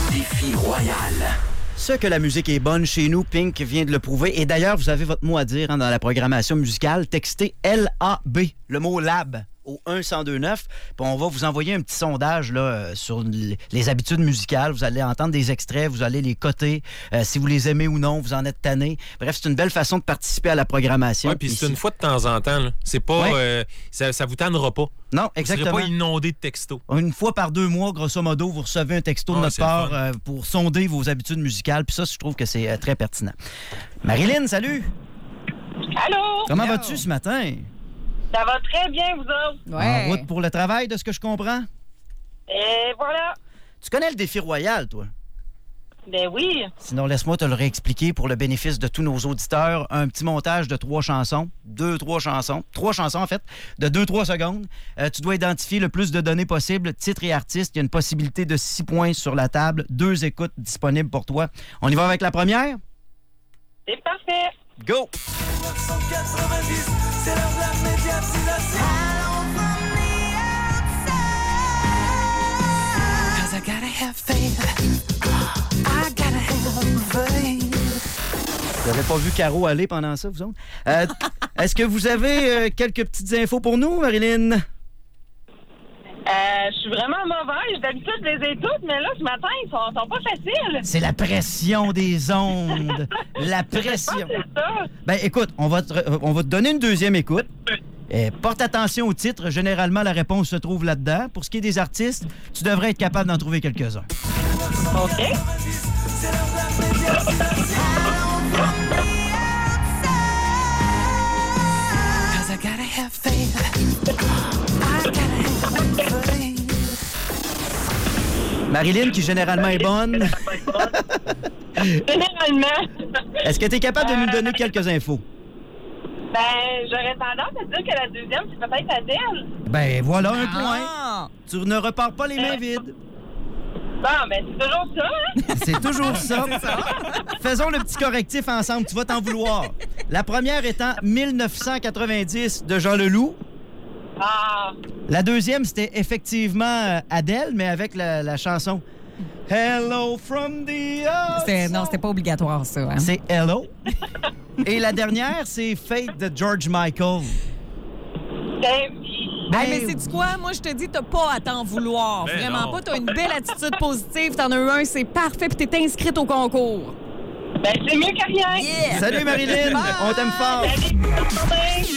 défi royal. Ce que la musique est bonne chez nous, Pink vient de le prouver. Et d'ailleurs, vous avez votre mot à dire dans la programmation musicale. Textez LAB, le mot lab, au 1-1029. Puis on va vous envoyer un petit sondage là, sur les habitudes musicales. Vous allez entendre des extraits, vous allez les coter. Si vous les aimez ou non, vous en êtes tanné. Bref, c'est une belle façon de participer à la programmation. Oui, puis c'est une fois de temps en temps. Là. C'est pas... ça vous tannera pas. Non, exactement. Vous ne serez pas inondé de textos. Une fois par 2 mois, grosso modo, vous recevez un texto de notre part pour sonder vos habitudes musicales. Puis ça, je trouve que c'est très pertinent. Marilyn, salut! Allô? Comment vas-tu ce matin? Ça va très bien, vous autres? En route pour le travail, de ce que je comprends? Et voilà. Tu connais le défi royal, toi? Ben oui. Sinon, laisse-moi te le réexpliquer pour le bénéfice de tous nos auditeurs. Un petit montage de 3 chansons. 3 chansons en fait, de 2-3 secondes. Tu dois identifier le plus de données possible, titre et artiste. Il y a une possibilité de 6 points sur la table. 2 écoutes disponibles pour toi. On y va avec la première? C'est parfait. Go! 1990, c'est l'heure de la médiatisation. Cause I gotta have faith. I gotta have faith. Vous n'avez pas vu Caro aller pendant ça, vous autres? Est-ce que vous avez quelques petites infos pour nous, Marilyn? Je suis vraiment mauvaise. D'habitude, je les ai toutes, mais là, ce matin, ils sont pas faciles. C'est la pression des ondes. La pression. C'est ça. Ben, écoute, on va te donner une deuxième écoute. Porte attention au titre. Généralement, la réponse se trouve là-dedans. Pour ce qui est des artistes, tu devrais être capable d'en trouver quelques-uns. OK. C'est l'heure de la médiatisation. Cause I gotta have faith. I gotta have faith. Marilyn, qui généralement est bonne. Généralement. Est-ce que tu es capable de nous donner quelques infos? Ben, j'aurais tendance à dire que la deuxième, c'est peut-être Adèle. Ben, voilà un point. Tu ne repars pas les mains vides. Bon, ben, c'est toujours ça, hein? C'est toujours ça. Faisons le petit correctif ensemble. Tu vas t'en vouloir. La première étant 1990 de Jean Leloup. Ah. La deuxième, c'était effectivement Adèle, mais avec la chanson Hello from the outside. Non, c'était pas obligatoire, ça. Hein? C'est Hello. Et la dernière, c'est Fate de George Michael. Ben, mais sais-tu quoi? Moi, je te dis, t'as pas à t'en vouloir. Ben Vraiment non. pas. T'as une belle attitude positive. T'en as eu un, c'est parfait. Puis t'es inscrite au concours. ben, c'est mieux que rien. Yeah! Salut Marilyn, on t'aime fort. Salut.